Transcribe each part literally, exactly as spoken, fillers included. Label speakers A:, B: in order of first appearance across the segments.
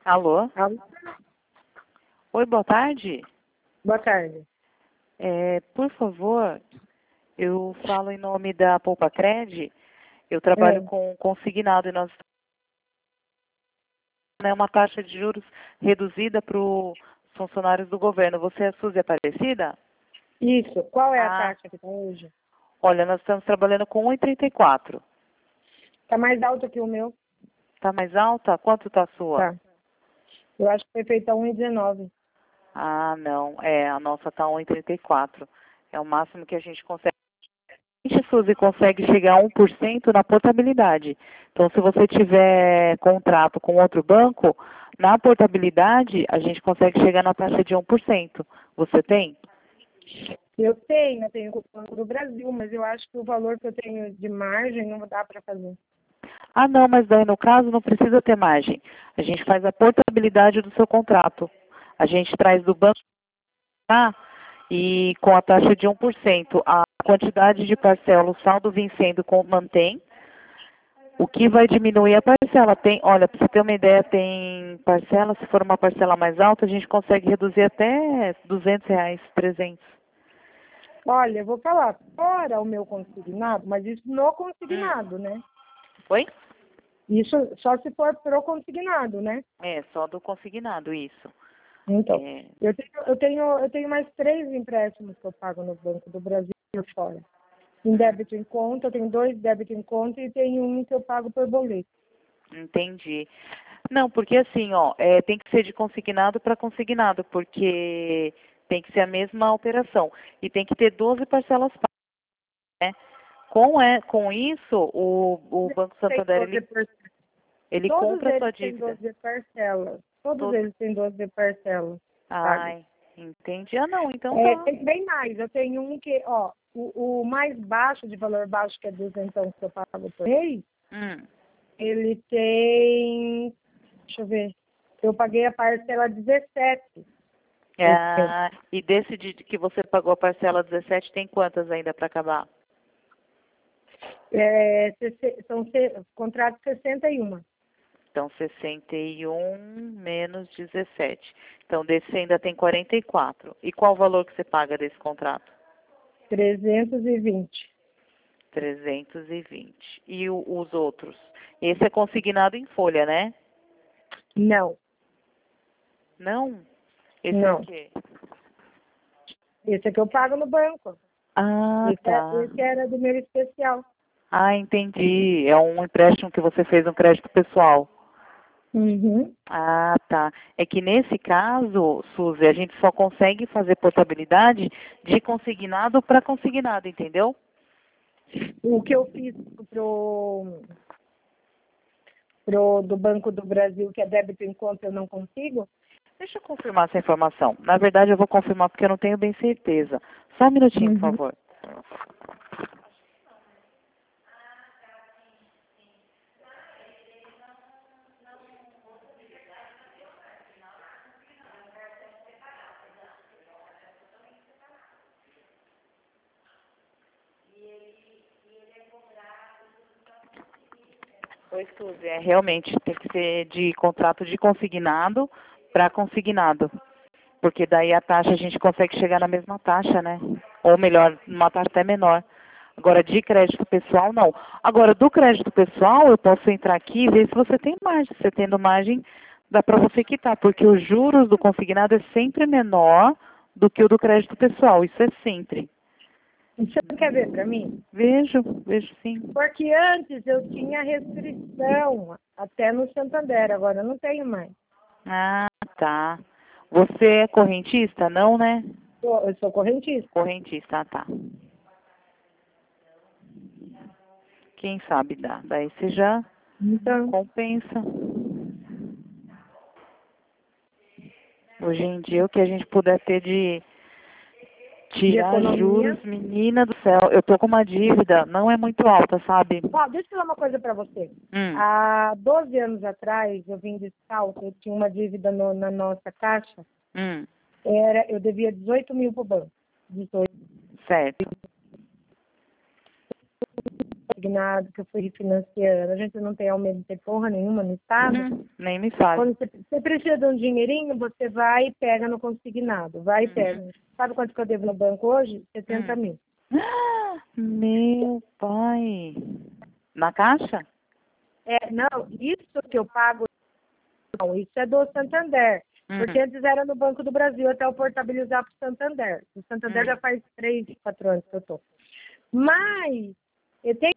A: Alô?
B: Alô?
A: Oi, boa tarde.
B: Boa tarde.
A: É, por favor, eu falo em nome da Poupa Cred. Eu trabalho
B: É.
A: com consignado e nós temos uma taxa de juros reduzida para os funcionários do governo. Você é Suzy Aparecida?
B: Isso. Qual é a
A: Ah,
B: taxa que está hoje?
A: olha, nós estamos trabalhando com um vírgula trinta e quatro.
B: Está mais alta que o meu?
A: Está mais alta? Quanto está a sua?
B: Tá. Eu acho que foi feita um e dezenove.
A: Ah, não. É, a nossa está um vírgula trinta e quatro. É o máximo que a gente consegue. A gente, Suzy, consegue chegar a um por cento na portabilidade. Então, se você tiver contrato com outro banco, na portabilidade, a gente consegue chegar na taxa de um por cento. Você tem?
B: Eu tenho, eu tenho com o Banco do Brasil, mas eu acho que o valor que eu tenho de margem não dá para fazer.
A: Ah, não, mas daí no caso não precisa ter margem. A gente faz a portabilidade do seu contrato. A gente traz do banco tá? E com a taxa de um por cento, a quantidade de parcela, o saldo vencendo com- mantém. O que vai diminuir a parcela? Tem, olha, para você ter uma ideia, tem parcela, se for uma parcela mais alta, a gente consegue reduzir até duzentos reais, trezentos.
B: Olha, eu vou falar, fora o meu consignado, mas isso no
A: Hum.
B: consignado, né?
A: Oi?
B: Isso só se for pro consignado, né?
A: É, só do consignado, isso.
B: Então,
A: É,
B: eu tenho, eu tenho, eu tenho mais três empréstimos que eu pago no Banco do Brasil e fora. Em
A: hum,
B: débito em conta, eu tenho dois débito em conta e tenho um que eu pago por boleto.
A: entendi. Não, porque assim, ó, é, tem que ser de consignado para consignado, porque tem que ser a mesma operação. E tem que ter doze parcelas pagas, né? Com, é, com isso, o, o Banco
B: Tem
A: Santander,
B: doze
A: ele,
B: par-
A: ele
B: Todos
A: compra a sua
B: eles têm
A: dívida.
B: doze parcelas. Todos
A: Todo...
B: eles têm doze parcelas pagas.
A: Ai, entendi. Ah, não, então
B: É,
A: tá.
B: tem bem mais. Eu tenho um que, ó, o, o mais baixo, de valor baixo, que é duzentão que eu pago por mês,
A: Hum.
B: ele tem, deixa eu ver, eu paguei a parcela dezessete esse mês.
A: Ah, e desse de que você pagou a parcela dezessete, tem quantas ainda para acabar?
B: É, sesse- são se- contratos sessenta e um.
A: Então, sessenta e um menos dezessete. Então, desse ainda tem quarenta e quatro. E qual o valor que você paga desse contrato?
B: trezentos e vinte.
A: trezentos e vinte. E o- os outros? Esse é consignado em folha, né?
B: Não,
A: Não? Esse é o
B: não.
A: quê?
B: Esse é que eu pago no banco.
A: Ah,
B: Esse, é-
A: tá.
B: esse era do meu especial.
A: Ah, entendi. É um empréstimo que você fez, um crédito pessoal.
B: Uhum.
A: Ah, tá. É que nesse caso, Suzy, a gente só consegue fazer portabilidade de consignado para consignado, entendeu?
B: O que eu fiz pro, pro do Banco do Brasil, que é débito em conta, eu não consigo?
A: Deixa eu confirmar essa informação. Na verdade, eu vou confirmar porque eu não tenho bem certeza. Só um minutinho, por
B: Uhum.
A: favor. Oi, Suzy. É, realmente tem que ser de contrato de consignado para consignado. Porque daí a taxa a gente consegue chegar na mesma taxa, né? Ou melhor, numa taxa até menor. Agora, de crédito pessoal, não. Agora, do crédito pessoal, eu posso entrar aqui e ver se você tem margem. Se você tendo margem, dá para você quitar. Porque os juros do consignado é sempre menor do que o do crédito pessoal. Isso é sempre.
B: Você não quer ver para mim?
A: Vejo, vejo sim.
B: Porque antes eu tinha restrição até no Santander, agora eu não tenho mais.
A: Ah, tá. Você é correntista? Não, né?
B: Eu eu sou correntista.
A: Correntista, ah, tá. Quem sabe dá. Daí você já
B: Então,
A: compensa. Hoje em dia, o que a gente puder ter de
B: de
A: tirar
B: economia.
A: juros, menina do céu, eu tô com uma dívida, não é muito alta, sabe?
B: Ó, deixa eu falar uma coisa para você.
A: Hum,
B: Há doze anos atrás, eu vim de Salto, eu tinha uma dívida no- na nossa caixa.
A: hum,
B: Era, eu devia dezoito mil para o banco. dezoito.
A: certo.
B: consignado, que eu fui refinanciando. A gente não tem aumento de ter porra nenhuma no estado.
A: Uhum, nem me fale.
B: Quando você, você precisa de um dinheirinho, você vai e pega no consignado. Vai e
A: Uhum.
B: pega. Sabe quanto que eu devo no banco hoje? setenta
A: Hum.
B: mil.
A: Ah, meu pai. Na caixa?
B: É, não, isso que eu pago, não, isso é do Santander.
A: Hum.
B: Porque antes era no Banco do Brasil até eu portabilizar para o Santander. O Santander
A: Hum.
B: já faz três, quatro anos que eu tô. Mas eu tenho.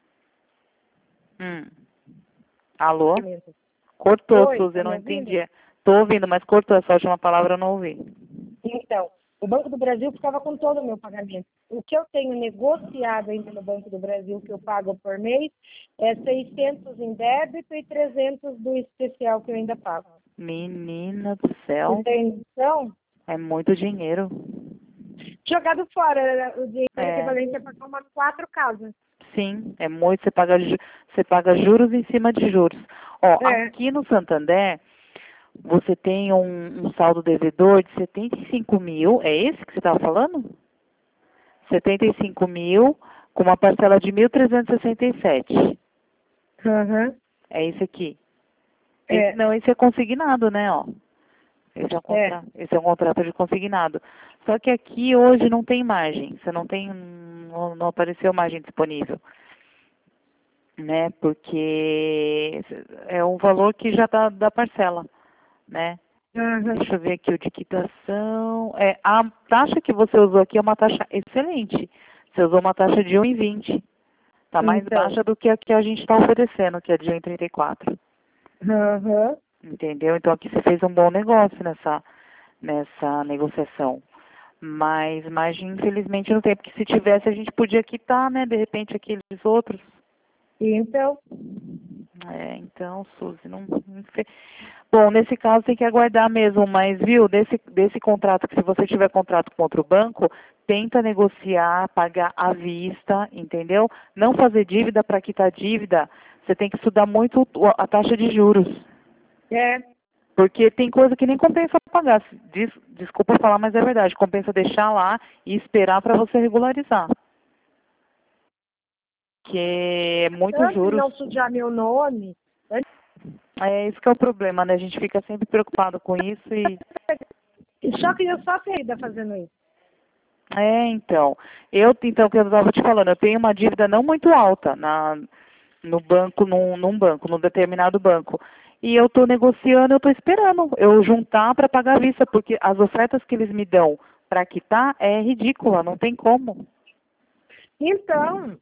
A: Hum. Alô? Cortou,
B: Oi,
A: Suzy,
B: tá
A: eu
B: me
A: não
B: ouvindo?
A: entendi. Tô ouvindo, mas cortou essa última palavra, eu não ouvi.
B: Então, o Banco do Brasil ficava com todo o meu pagamento. O que eu tenho negociado ainda no Banco do Brasil, que eu pago por mês, é seiscentos em débito e trezentos do especial que eu ainda pago.
A: Menina do céu,
B: Então,
A: é muito dinheiro.
B: jogado fora, o dinheiro
A: É.
B: equivalente a pagar umas quatro casas.
A: Sim, é muito, você paga, ju- você paga juros em cima de juros. Ó,
B: É.
A: aqui no Santander, você tem um, um saldo devedor de setenta e cinco mil, é esse que você estava falando? setenta e cinco mil, com uma parcela de mil trezentos e sessenta e sete.
B: Uhum.
A: É esse aqui.
B: É.
A: Esse, não, esse é consignado, né, ó. Esse é, um
B: É.
A: contra... esse é um contrato de consignado. Só que aqui hoje não tem margem. Você não tem, não, não apareceu margem disponível, né? Porque é um valor que já está da parcela, né?
B: Uhum.
A: Deixa eu ver aqui o de quitação. É, a taxa que você usou aqui é uma taxa excelente. Você usou uma taxa de um e vinte. Está mais
B: Então.
A: baixa do que a que a gente está oferecendo, que é de um e trinta e quatro.
B: Uhum.
A: Entendeu? Então aqui você fez um bom negócio nessa, nessa negociação. Mas margem, infelizmente, não tem, porque se tivesse a gente podia quitar, né, de repente, aqueles outros.
B: Então,
A: É, então, Suzy, não, não sei. Bom, nesse caso tem que aguardar mesmo, mas viu, desse, desse contrato, que se você tiver contrato com outro banco, tenta negociar, pagar à vista, entendeu? Não fazer dívida para quitar dívida, você tem que estudar muito a taxa de juros.
B: é.
A: Porque tem coisa que nem compensa pagar. Des, desculpa falar, mas é verdade. Compensa deixar lá e esperar para você regularizar. Que é muito
B: Antes de
A: juros.
B: não sujar meu nome,
A: É isso que é o problema, né? A gente fica sempre preocupado com isso e...
B: só que eu só sei da fazendo isso.
A: É, então. Eu, então, que eu estava te falando, eu tenho uma dívida não muito alta na, no banco, num, num banco, num determinado banco. E eu estou negociando, eu estou esperando eu juntar para pagar a vista, porque as ofertas que eles me dão para quitar é ridícula, não tem como.
B: Então,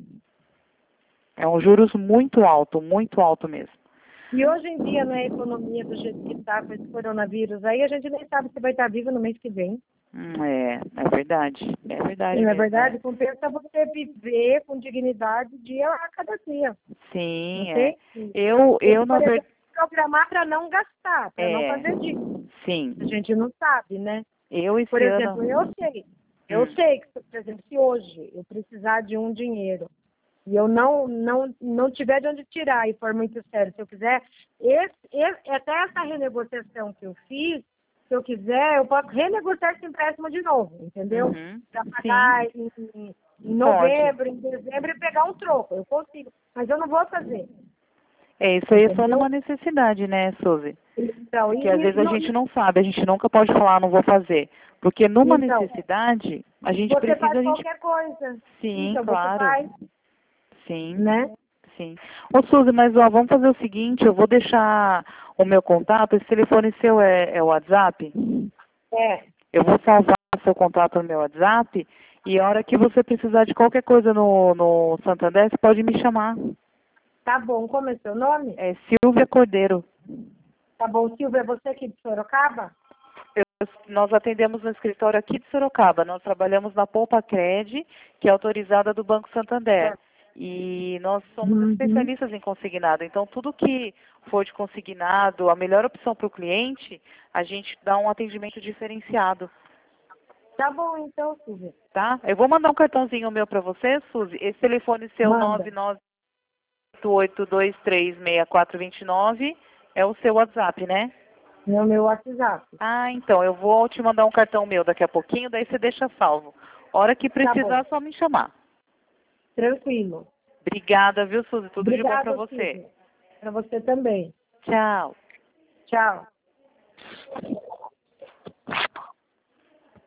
A: É um juros muito alto, muito alto mesmo.
B: e hoje em dia, na economia do jeito que está com esse coronavírus, aí a gente nem sabe se vai estar vivo no mês que vem.
A: Hum, É, é verdade, é verdade
B: E, na
A: mesmo.
B: verdade,
A: É.
B: compensa você viver com dignidade dia a cada dia.
A: Sim, é.
B: Ok?
A: Eu,
B: Tem
A: eu
B: que,
A: na
B: por exemplo,
A: verdade,
B: programar para não gastar, para não
A: é,
B: fazer dívida.
A: sim.
B: A gente não sabe, né?
A: Eu
B: Por
A: esse
B: exemplo, eu
A: ano,
B: sei. Eu
A: hum,
B: sei que, por exemplo, se hoje eu precisar de um dinheiro e eu não, não, não tiver de onde tirar e for muito sério, se eu quiser, esse, esse, até essa renegociação que eu fiz, se eu quiser, eu posso renegociar esse empréstimo de novo, entendeu?
A: uhum,
B: Para
A: sim,
B: pagar em, em
A: pode.
B: novembro, em dezembro e pegar um troco. Eu consigo, mas eu não vou fazer,
A: É, isso aí é só
B: entendeu?
A: numa necessidade, né, Suzy?
B: Então,
A: Que às
B: e,
A: vezes
B: e,
A: a
B: não-
A: gente não sabe, a gente nunca pode falar, "Ah, não vou fazer. Porque numa
B: então,
A: necessidade, a gente
B: você
A: precisa,
B: faz
A: a gente...
B: qualquer coisa.
A: Sim,
B: Então, você
A: claro.
B: faz,
A: Sim,
B: né?
A: sim. Ô, Suzy, mas ó, vamos fazer o seguinte, eu vou deixar o meu contato, esse telefone seu é, é o WhatsApp?
B: É,
A: Eu vou salvar seu contato no meu WhatsApp e a hora que você precisar de qualquer coisa no, no Santander, você pode me chamar.
B: tá bom. Como é seu nome?
A: É Silvia Cordeiro.
B: Tá bom, Silvia, é você aqui de Sorocaba?
A: Eu- nós atendemos no escritório aqui de Sorocaba. Nós trabalhamos na Poupa Cred, que é autorizada do Banco Santander. E nós somos
B: Uhum.
A: especialistas em consignado. Então, tudo que for de consignado, a melhor opção para o cliente, a gente dá um atendimento diferenciado.
B: Tá bom, então, Silvia.
A: Tá? Eu vou mandar um cartãozinho meu para você, Suzy. Esse telefone seu
B: Manda.
A: nove nove oito oito dois três seis quatro dois nove é o seu WhatsApp, né?
B: No meu WhatsApp.
A: Ah, então, eu vou te mandar um cartão meu daqui a pouquinho, daí você deixa salvo. Hora que
B: Tá
A: precisar,
B: bom.
A: só me chamar.
B: Tranquilo.
A: Obrigada, viu, Suzy? Tudo
B: Obrigada,
A: de bom para você.
B: Para você também.
A: Tchau.
B: Tchau.